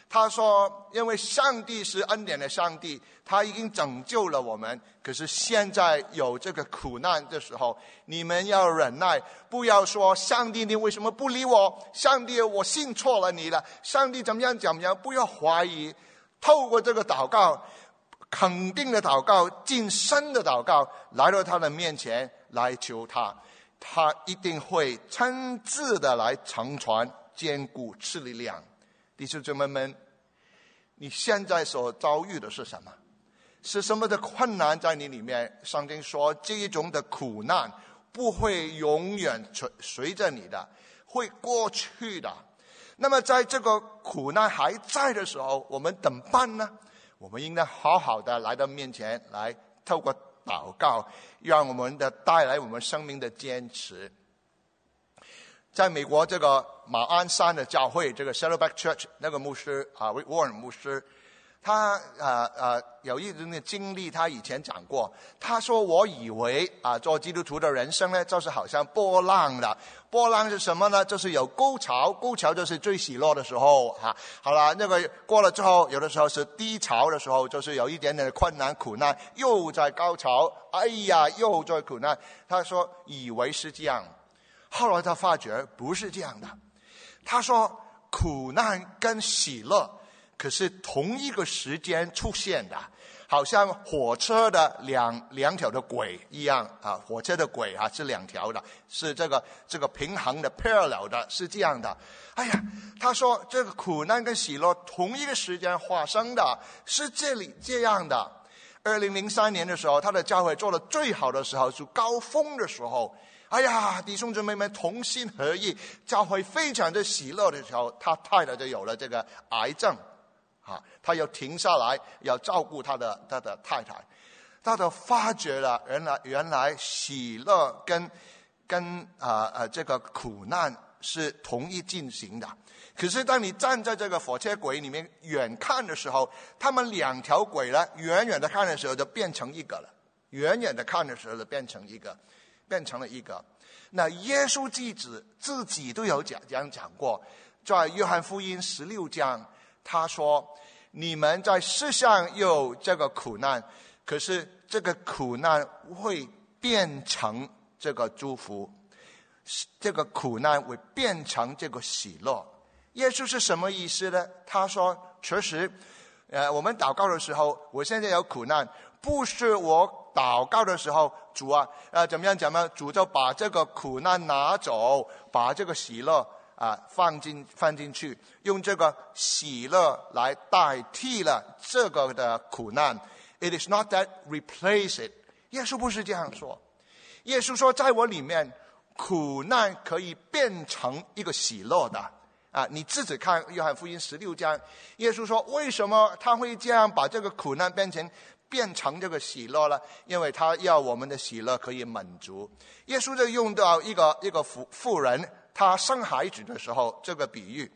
他说因为上帝是恩典的上帝，他已经拯救了我们，可是现在有这个苦难的时候，你们要忍耐，不要说上帝你为什么不理我，上帝我信错了你了，上帝怎么样怎么样，不要怀疑，透过这个祷告，肯定的祷告，谨慎的祷告，来到他的面前来求他，他一定会亲自的来成全坚固赐力量。弟兄姊妹们，你现在所遭遇的是什么？是什么的困难在你里面？圣经说这一种的苦难不会永远随着你的，会过去的。那么在这个苦难还在的时候，我们怎么办呢？我们应该好好的来到面前，来透过祷告，让我们的带来我们生命的坚持。在美国这个马鞍山的教会，这个 Saddleback Church 那个牧师Rick Warren 牧师，他有一种的经历，他以前讲过。他说：“我以为做基督徒的人生呢，就是好像波浪的。波浪是什么呢？就是有高潮，高潮就是最喜乐的时候好了，那个过了之后，有的时候是低潮的时候，就是有一点点的困难苦难，又在高潮，哎呀，又在苦难。”他说：“以为是这样。”后来他发觉不是这样的。他说苦难跟喜乐可是同一个时间出现的，好像火车的两条的轨一样火车的轨是两条的，是这个平衡的 parallel 的，是这样的。哎呀，他说这个苦难跟喜乐同一个时间发生的，是这样的。2003年的时候，他的教会做的最好的时候，是高峰的时候。哎呀，弟兄姊妹们同心合意，教会非常的喜乐的时候，他太太就有了这个癌症他要停下来，要照顾他的太太。他就发觉了原来喜乐跟这个苦难是同一进行的。可是当你站在这个火车轨里面远看的时候，他们两条轨呢，远远的看的时候就变成一个了，远远的看的时候就变成了一个。那耶稣自己都有讲过，在约翰福音16章，他说你们在世上有这个苦难，可是这个苦难会变成这个祝福，这个苦难会变成这个喜乐。耶稣是什么意思呢？他说其实我们祷告的时候，我现在有苦难，不是我祷告的时候主怎么样主就把这个苦难拿走，把这个喜乐放进去，用这个喜乐来代替了这个的苦难。 It is not that replace it。 耶稣不是这样说。耶稣说在我里面苦难可以变成一个喜乐的你自己看约翰福音16章，耶稣说为什么他会这样把这个苦难变成这个喜乐了？因为他要我们的喜乐可以满足。耶稣就用到一个妇人，她生孩子的时候这个比喻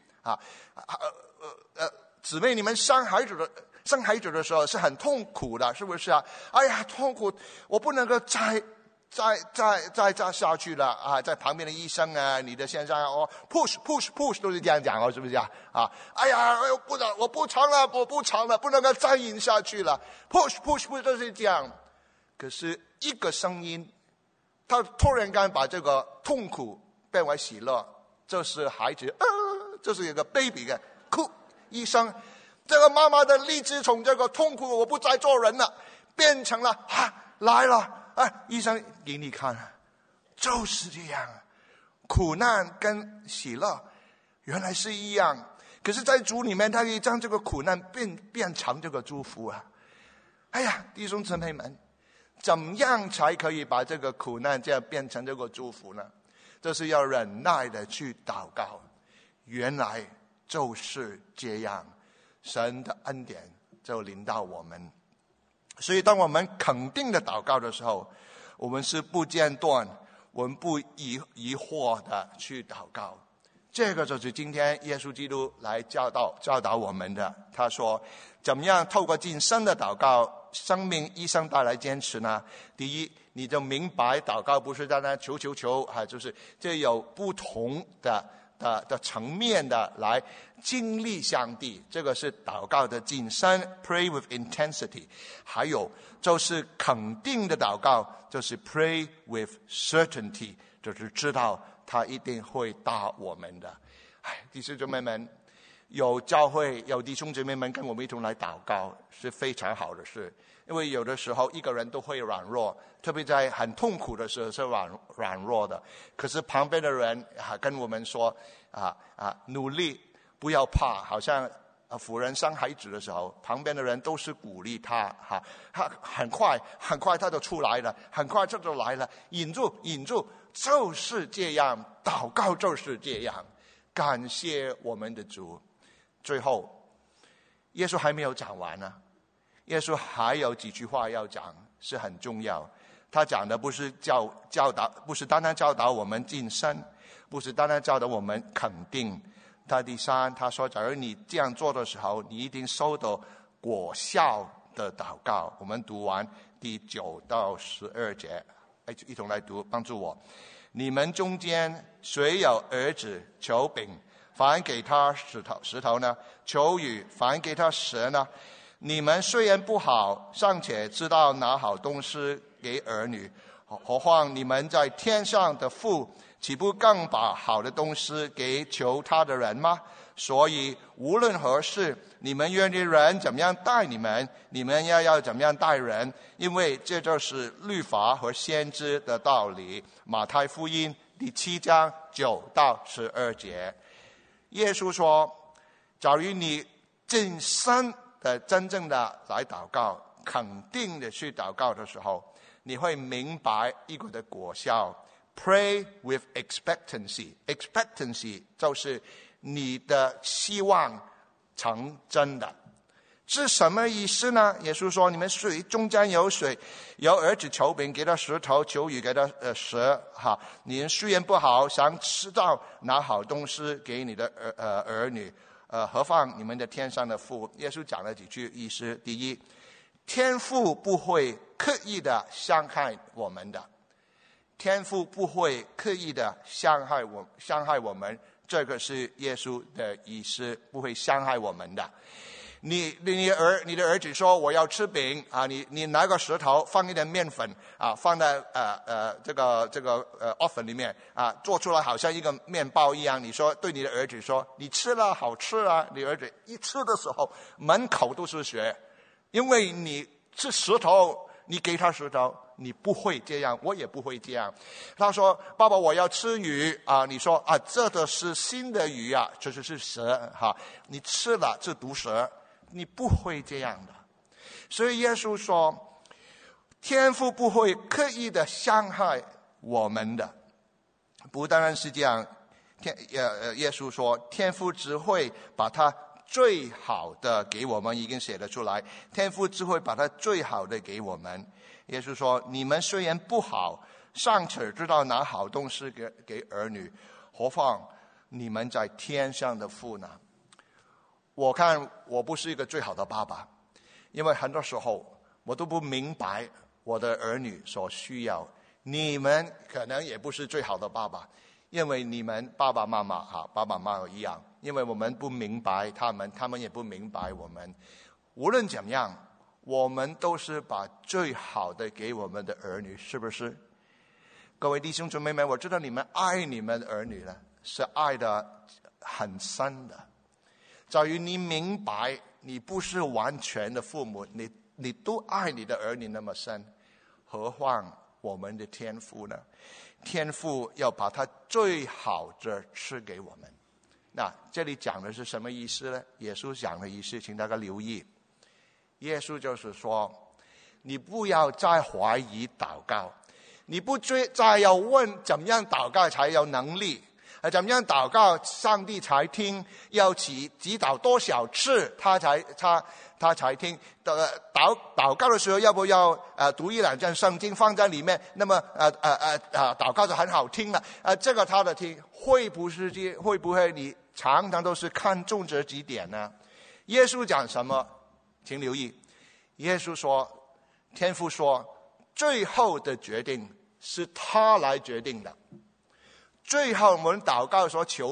姊妹，你们生孩子的时候是很痛苦的，是不是哎呀，痛苦，我不能够再下去了在旁边的医生你的先生push 都是这样讲是不是哎呀，我不长了，不能够再忍下去了，push 都是这样。可是一个声音，他突然间把这个痛苦变为喜乐，这是孩子这是一个 baby 的哭一声，这个妈妈的立志从这个痛苦我不再做人了，变成了来了医生给你看，就是这样。苦难跟喜乐原来是一样，可是在主里面他可以将这个苦难变成这个祝福哎呀，弟兄姊妹们，怎样才可以把这个苦难这样变成这个祝福呢？就是要忍耐的去祷告。原来就是这样，神的恩典就临到我们。所以当我们肯定的祷告的时候，我们是不间断，我们不疑惑的去祷告。这个就是今天耶稣基督来教导我们的。他说怎么样透过谨慎的祷告生命医生带来坚持呢？第一，你就明白祷告不是在那求就是这有不同的的层面的来经历上帝，这个是祷告的精神 ，pray with intensity。还有就是肯定的祷告，就是 pray with certainty， 就是知道他一定会答我们的。弟兄姊妹们，有教会有弟兄姊妹们跟我们一同来祷告是非常好的事，因为有的时候一个人都会软弱，特别在很痛苦的时候是软弱的。可是旁边的人跟我们说努力不要怕，好像妇人生孩子的时候，旁边的人都是鼓励他很快他就出来了，很快他就来了，忍住，就是这样，祷告就是这样。感谢我们的主。最后耶稣还没有讲完呢，耶稣还有几句话要讲，是很重要。他讲的不是教导，不是单单教导我们晋升，不是单单教导我们肯定。第三，他说假如你这样做的时候，你一定收到果效的祷告。我们读完第9到12节，一同来读，帮助我。你们中间谁有儿子求饼，反给他石头呢？求鱼，反给他蛇呢？你们虽然不好，尚且知道拿好东西给儿女，何况你们在天上的父，岂不更把好的东西给求他的人吗？所以无论何事，你们愿意人怎么样待你们，你们要怎么样待人，因为这就是律法和先知的道理。马太福音第7章9到12节，耶稣说，假如你真正的来祷告，肯定的去祷告的时候，你会明白一个的果效。 Pray with expectancy， expectancy 就是你的希望成真的。是什么意思呢？耶稣说，你们水中间有水，有儿子求饼，给他石头；求鱼，给他蛇。你们虽然不好，想吃到拿好东西给你的儿女，何况你们的天上的父。耶稣讲了几句意思。第一，天父不会刻意的伤害我们的，天父不会刻意的伤害我们，这个是耶稣的意思，不会伤害我们的。你的儿子说我要吃饼你拿个石头放一点面粉放在这个oven 里面做出来好像一个面包一样，你说对你的儿子说你吃了好吃啊，你儿子一吃的时候满口都是血，因为你吃石头，你给他石头，你不会这样，我也不会这样。他说爸爸我要吃鱼你说这个是新的鱼这是蛇你吃了是毒蛇，你不会这样的。所以耶稣说，天父不会刻意的伤害我们的。不当然是这样，耶稣说天父只会把他最好的给我们，已经写了出来，天父只会把他最好的给我们。耶稣说，你们虽然不好，尚且知道拿好东西给儿女，何况你们在天上的父呢？我看我不是一个最好的爸爸，因为很多时候我都不明白我的儿女所需要。你们可能也不是最好的爸爸，因为你们爸爸妈妈一样，因为我们不明白他们也不明白我们。无论怎么样，我们都是把最好的给我们的儿女，是不是？各位弟兄姊妹们，我知道你们爱你们的儿女呢，是爱的很深的。假如你明白你不是完全的父母，你都爱你的儿女那么深，何况我们的天父呢？天父要把他最好的赐给我们。那这里讲的是什么意思呢？耶稣讲的意思请大家留意，耶稣就是说，你不要再怀疑祷告，你不再要问怎么样祷告才有能力，怎么样祷告上帝才听，要祈祷多少次他才听，祷告的时候要不要读一两卷圣经放在里面，那么祷告就很好听了这个他的听会不会你常常都是看重这几点呢？耶稣讲什么？请留意，耶稣说，天父说最后的决定是他来决定的，最后我们祷告所求的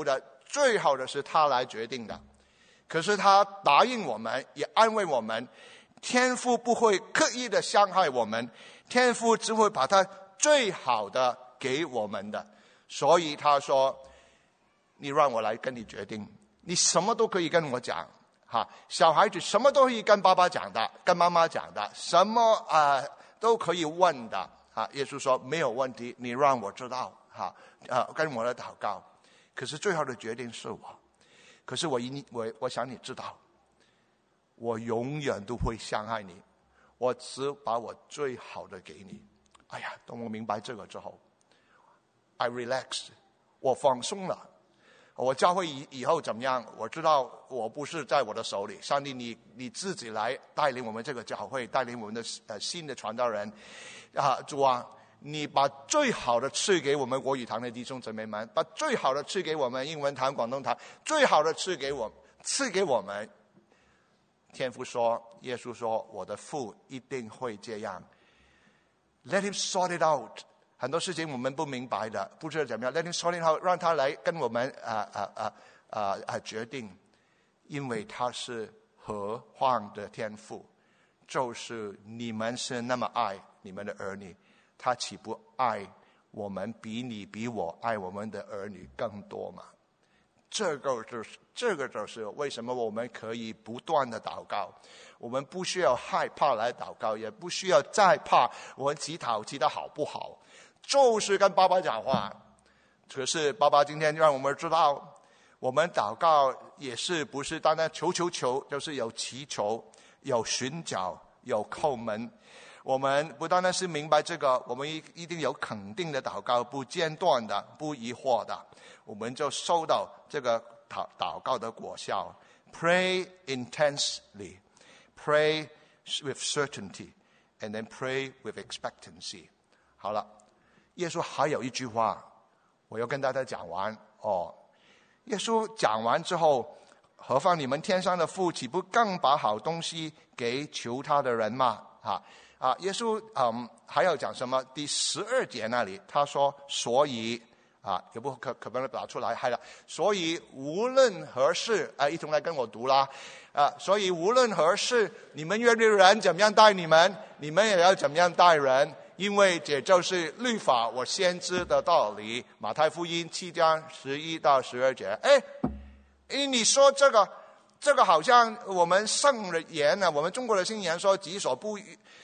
最好的是他来决定的。可是他答应我们，也安慰我们，天父不会刻意的伤害我们，天父只会把他最好的给我们的。所以他说，你让我来跟你决定，你什么都可以跟我讲，小孩子什么都可以跟爸爸讲的，跟妈妈讲的，什么都可以问的。耶稣说没有问题，你让我知道，跟我的祷告。可是最后的决定是我。可是我想你知道，我永远都会伤害你，我只把我最好的给你。当我明白这个之后 I relax， 我放松了。我教会以后怎么样，我知道我不是在我的手里，上帝你自己来带领我们这个教会，带领我们的新的传道人。主啊，你把最好的赐给我们国语堂的弟兄姊妹们，把最好的赐给我们英文堂、广东堂，最好的赐给我们。天父说，耶稣说，我的父一定会这样。Let him sort it out。很多事情我们不明白的，不知道怎么样 ，Let him sort it out， 让他来跟我们决定，因为他是何方的天父，就是你们是那么爱你们的儿女，他岂不爱我们比你比我爱我们的儿女更多吗？这个就是为什么我们可以不断的祷告，我们不需要害怕来祷告，也不需要再怕我们祈祷好不好，就是跟爸爸讲话。可是爸爸今天让我们知道，我们祷告也是不是单单求，就是有祈求，有寻找，有叩门。我们不单单是明白这个，我们一定有肯定的祷告，不间断的，不疑惑的，我们就收到这个祷告的果效。 Pray intensely, pray with certainty, and then pray with expectancy。 好了，耶稣还有一句话我要跟大家讲完耶稣讲完之后，何况你们天上的父岂不更把好东西给求他的人吗？耶稣还要讲什么？第12节那里他说，所以也不可能打出来，所以无论何事一同来跟我读啦。所以无论何事，你们愿意人怎么样待你们，你们也要怎么样待人，因为这就是律法我先知的道理。马太福音7章11到12节。你说这个好像我们圣人言我们中国的圣言说己所不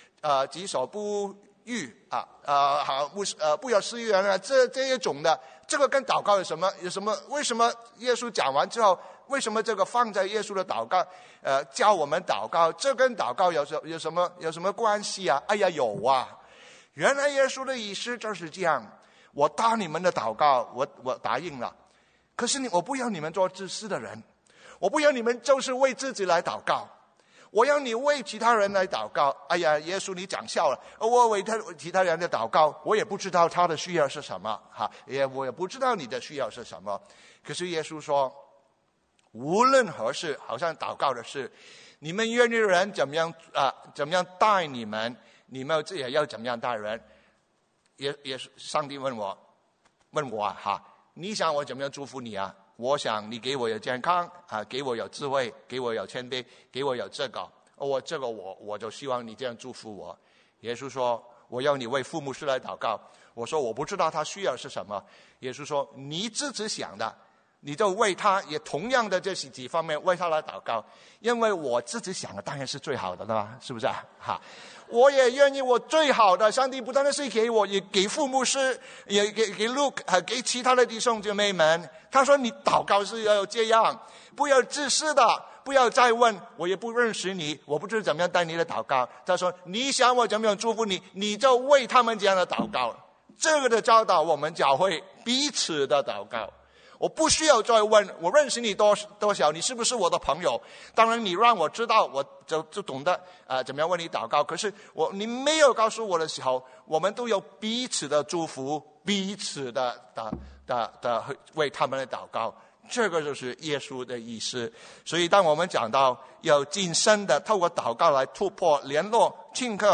欲不要施于人这一种的，这个跟祷告有什么？为什么耶稣讲完之后，为什么这个放在耶稣的祷告教我们祷告？这跟祷告有什么关系啊？有啊！原来耶稣的意思就是这样，我答你们的祷告，我答应了。可是我不要你们做自私的人，我不要你们就是为自己来祷告，我要你为其他人来祷告。耶稣你讲笑了，我为其他人的祷告，我也不知道他的需要是什么我也不知道你的需要是什么。可是耶稣说，无论何事，好像祷告的事，你们愿意的人怎么样待你们，你们也要怎么样待人。也上帝问我你想我怎么样祝福你啊？我想你给我有健康给我有智慧，给我有谦卑，给我有这个我就希望你这样祝福我。耶稣说，我要你为父母师来祷告。我说我不知道他需要是什么。耶稣说，你自己想的，你就为他也同样的这几方面为他来祷告，因为我自己想的当然是最好的了，是不是我也愿意我最好的，上帝不单单是给我，也给父母师，也给Luke给其他的弟兄姐妹们。他说你祷告是要这样，不要自私的，不要再问我也不认识你，我不知道怎么样带你的祷告。他说你想我怎么样祝福你，你就为他们这样的祷告。这个的教导我们教会彼此的祷告。我不需要再问我认识你多少，你是不是我的朋友。当然你让我知道，我就懂得怎么样为你祷告。可是你没有告诉我的时候，我们都有彼此的祝福，彼此的为他们的祷告。这个就是耶稣的意思。所以当我们讲到要谨慎的透过祷告来突破联络、顷刻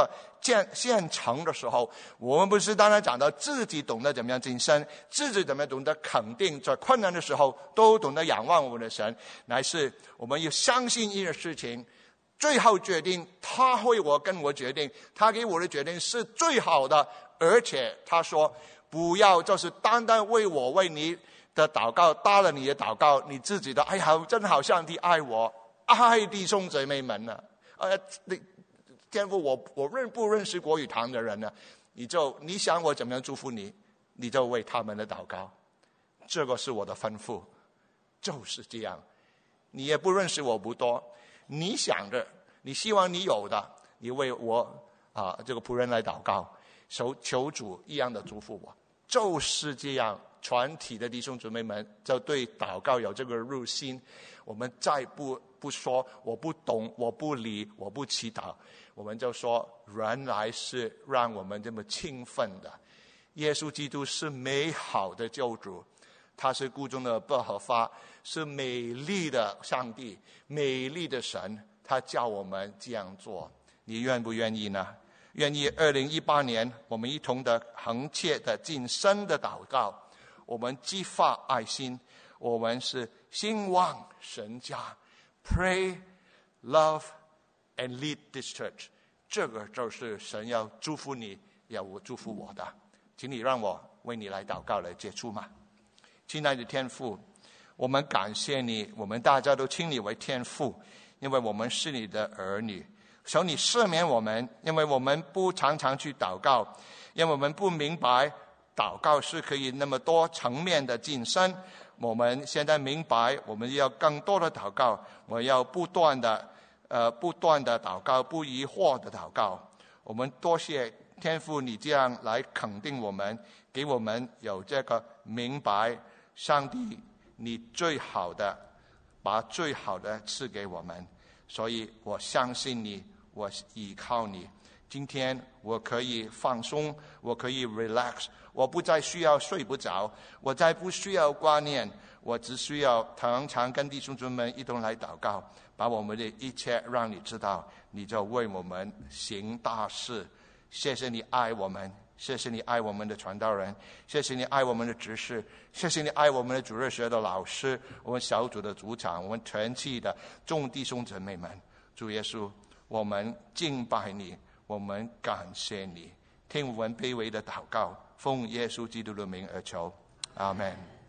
现成的时候，我们不是单单讲到自己懂得怎么样晋升，自己怎么样懂得肯定，在困难的时候都懂得仰望我们的神，乃是我们要相信一件事情，最后决定他会跟我决定，他给我的决定是最好的，而且他说不要就是单单为我为你的祷告搭了你的祷告，你自己的哎呀真好，上帝爱我，爱弟兄姊妹们呢，天父，我认不认识国语堂的人呢？你想我怎么样祝福你，你就为他们的祷告，这个是我的吩咐，就是这样。你也不认识我不多，你想着，你希望你有的，你为我这个仆人来祷告，求主一样的祝福我，就是这样。全体的弟兄姊妹们就对祷告有这个入心，我们再不说我不懂，我不理，我不祈祷，我们就说原来是让我们这么兴奋的。耶稣基督是美好的救主，他是谷中的百合花，是美丽的上帝，美丽的神，他叫我们这样做，你愿不愿意呢？愿意2018年我们一同的恒切的谨慎的祷告，我们激发爱心，我们是兴旺神家 Pray, love and lead this church， 这个就是神要祝福你，要祝福我的。请你让我为你来祷告来结束嘛。亲爱的天父，我们感谢你，我们大家都称你为天父，因为我们是你的儿女，求你赦免我们，因为我们不常常去祷告，因为我们不明白祷告是可以那么多层面的晋升。我们现在明白，我们要更多的祷告，我要不断的祷告，不疑惑的祷告。我们多谢天父，你这样来肯定我们，给我们有这个明白，上帝你最好的，把最好的赐给我们，所以我相信你，我依靠你。今天我可以放松，我可以 relax， 我不再需要睡不着，我再不需要挂念，我只需要常常跟弟兄姊妹们一同来祷告，把我们的一切让你知道，你就为我们行大事。谢谢你爱我们，谢谢你爱我们的传道人，谢谢你爱我们的执事，谢谢你爱我们的主日学的老师，我们小组的组长，我们全体的众弟兄姊妹们。主耶稣，我们敬拜你，我们感谢你，听我们卑微的祷告，奉耶稣基督的名而求，阿们。